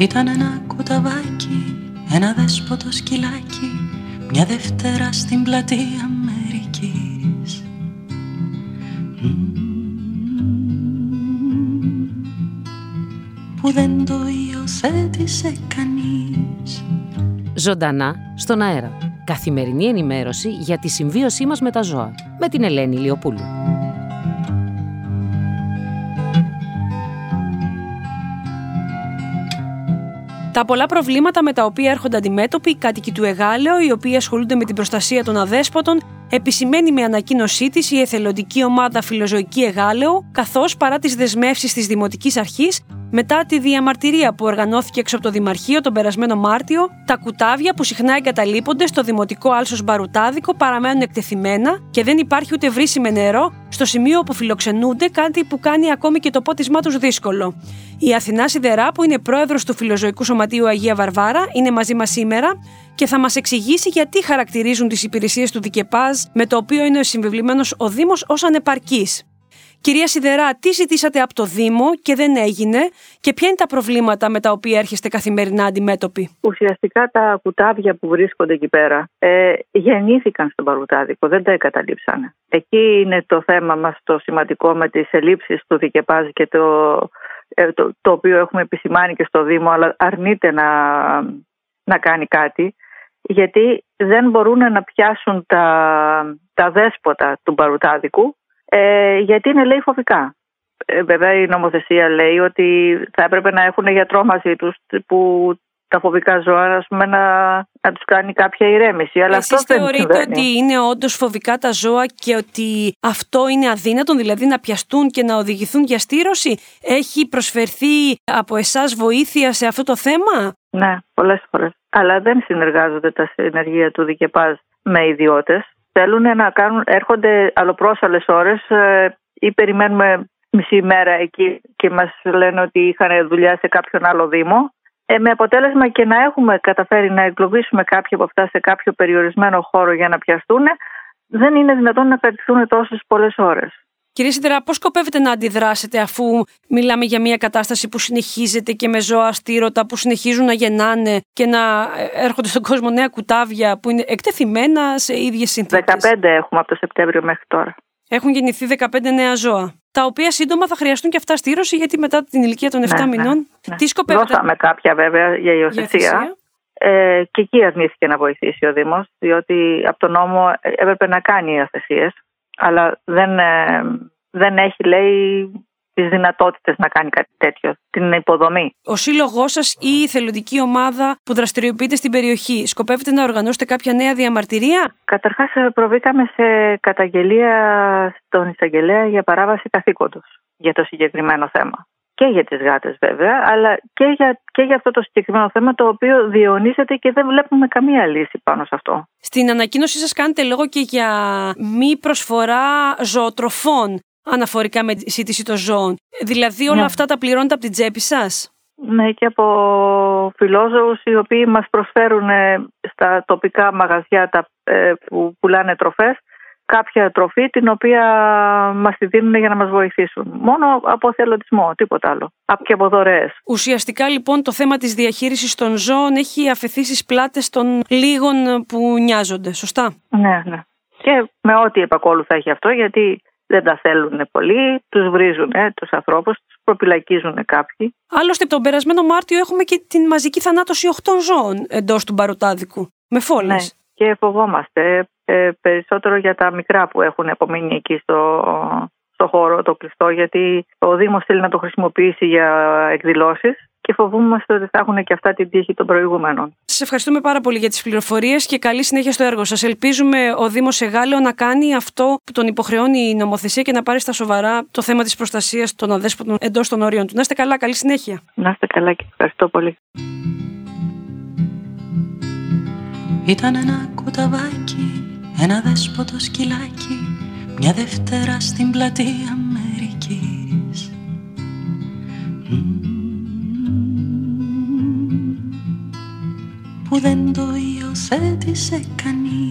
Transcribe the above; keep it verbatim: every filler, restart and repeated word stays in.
Ήταν ένα κουταβάκι, ένα δέσποτο σκυλάκι, μια Δευτέρα στην πλατεία Αμερικής. Που δεν το υιοθέτησε κανείς. Ζωντανά στον αέρα. Καθημερινή ενημέρωση για τη συμβίωσή μας με τα ζώα. Με την Ελένη Ηλιοπούλου. Τα πολλά προβλήματα με τα οποία έρχονται αντιμέτωποι οι κάτοικοι του Εγάλεο, οι οποίοι ασχολούνται με την προστασία των αδέσποτων, επισημαίνει με ανακοίνωσή της η εθελοντική ομάδα Φιλοζωική Εγάλεο, καθώς παρά τις δεσμεύσεις της Δημοτικής Αρχής, μετά τη διαμαρτυρία που οργανώθηκε έξω από το Δημαρχείο τον περασμένο Μάρτιο, τα κουτάβια που συχνά εγκαταλείπονται στο δημοτικό άλσος Μπαρουτάδικο παραμένουν εκτεθειμένα και δεν υπάρχει ούτε βρύση με νερό στο σημείο όπου φιλοξενούνται, κάτι που κάνει ακόμη και το πότισμά τους δύσκολο. Η Αθηνά Σιδερά, που είναι πρόεδρος του Φιλοζωικού Σωματείου Αγία Βαρβάρα, είναι μαζί μας σήμερα και θα μας εξηγήσει γιατί χαρακτηρίζουν τις υπηρεσίες του ΔΙΚΕΠΑΖ, με το οποίο είναι συμβεβλημένος ο Δήμος, ως ανεπαρκείς. Κυρία Σιδερά, τι ζητήσατε από το Δήμο και δεν έγινε και ποια είναι τα προβλήματα με τα οποία έρχεστε καθημερινά αντιμέτωποι? Ουσιαστικά τα κουτάβια που βρίσκονται εκεί πέρα ε, γεννήθηκαν στον Μπαρουτάδικο, δεν τα εγκαταλείψανε. Εκεί είναι το θέμα μας το σημαντικό με τις ελλείψεις του ΔΙΚΕΠΑΖ και το, ε, το, το οποίο έχουμε επισημάνει και στο Δήμο, αλλά αρνείται να, να κάνει κάτι, γιατί δεν μπορούν να πιάσουν τα, τα δέσποτα του Μπαρουτάδικου. Ε, γιατί είναι, λέει, φοβικά. Ε, βέβαια η νομοθεσία λέει ότι θα έπρεπε να έχουν γιατρό μαζί τους που τα φοβικά ζώα, ας πούμε, να, να τους κάνει κάποια ηρέμηση. Αλλά εσείς αυτό θεωρείτε δεν συμβαίνει. ότι είναι όντως φοβικά τα ζώα και ότι αυτό είναι αδύνατον, δηλαδή να πιαστούν και να οδηγηθούν για στήρωση? Έχει προσφερθεί από εσάς βοήθεια σε αυτό το θέμα? Ναι, πολλές φορές. Αλλά δεν συνεργάζονται τα συνεργεία του ΔΙΚΕΠΑΖ με ιδιώτες. Θέλουν να κάνουν, έρχονται αλλοπρόσαλες ώρες ε, ή περιμένουμε μισή μέρα εκεί και μας λένε ότι είχαν δουλειά σε κάποιον άλλο δήμο. Ε, με αποτέλεσμα και να έχουμε καταφέρει να εγκλωβίσουμε κάποια από αυτά σε κάποιο περιορισμένο χώρο για να πιαστούν, δεν είναι δυνατόν να κρατηθούν τόσες πολλές ώρες. Κύριε Σιδερά, πώς σκοπεύετε να αντιδράσετε αφού μιλάμε για μια κατάσταση που συνεχίζεται και με ζώα αστήρωτα που συνεχίζουν να γεννάνε και να έρχονται στον κόσμο νέα κουτάβια που είναι εκτεθειμένα σε ίδιες συνθήκες? δεκαπέντε έχουμε από το Σεπτέμβριο μέχρι τώρα. Έχουν γεννηθεί δεκαπέντε νέα ζώα, τα οποία σύντομα θα χρειαστούν και αυτά στήρωση, γιατί μετά την ηλικία των επτά ναι, μηνών. Ναι. Τι σκοπεύετε? Δώσαμε κάποια βέβαια για υιοθεσία. Ε, και εκεί αρνήθηκε να βοηθήσει ο Δήμος, διότι από τον νόμο έπρεπε να κάνει υιοθεσίες, αλλά δεν, ε, δεν έχει, λέει, τις δυνατότητες να κάνει κάτι τέτοιο, την υποδομή. Ο σύλλογός σας ή η θελοντική ομάδα που δραστηριοποιείται στην περιοχή, σκοπεύετε να οργανώσετε κάποια νέα διαμαρτυρία? Καταρχάς προβήκαμε σε καταγγελία στον εισαγγελέα για παράβαση καθήκοντος για το συγκεκριμένο θέμα. Και για τις γάτες βέβαια, αλλά και για, και για αυτό το συγκεκριμένο θέμα, το οποίο διαιωνίζεται και δεν βλέπουμε καμία λύση πάνω σε αυτό. Στην ανακοίνωσή σας κάνετε λόγο και για μη προσφορά ζωοτροφών αναφορικά με τη σύντηση των ζώων. Δηλαδή όλα ναι. αυτά τα πληρώνετε από την τσέπη σας? Ναι, και από φιλόζωους οι οποίοι μας προσφέρουν στα τοπικά μαγαζιά τα, ε, που πουλάνε τροφές κάποια τροφή την οποία μας τη δίνουν για να μας βοηθήσουν. Μόνο από θελοντισμό, τίποτα άλλο. Και από δωρεές. Ουσιαστικά λοιπόν το θέμα της διαχείρισης των ζώων έχει αφαιθεί στις πλάτες των λίγων που νοιάζονται, σωστά? Ναι, ναι. Και με ό,τι επακόλουθα έχει αυτό, γιατί δεν τα θέλουν πολύ, τους βρίζουν ε, τους ανθρώπους, τους προπυλακίζουν κάποιοι. Άλλωστε τον περασμένο Μάρτιο έχουμε και την μαζική θανάτωση οκτώ ζώων εντός του Μπαρουτάδικου, με φόλες. Ναι, και φοβόμαστε ε, περισσότερο για τα μικρά που έχουν απομείνει εκεί στο, στο χώρο το κλειστό, γιατί ο Δήμος θέλει να το χρησιμοποιήσει για εκδηλώσεις και φοβούμαστε ότι θα έχουν και αυτά την τύχη των προηγούμενων. Σας ευχαριστούμε πάρα πολύ για τις πληροφορίες και καλή συνέχεια στο έργο σας. Ελπίζουμε ο Δήμος Εγάλεο να κάνει αυτό που τον υποχρεώνει η νομοθεσία και να πάρει στα σοβαρά το θέμα της προστασίας των αδέσποτων εντός των όριων του. Να είστε καλά, καλή συνέχεια. Να είστε καλά και ευχαριστώ πολύ. Ήταν ένα κουταβάκι, ένα δέσποτο σκυλάκι, μια Δευτέρα στην πλατεία Αμερικής. Που δεν το υιοθέτησε κανείς.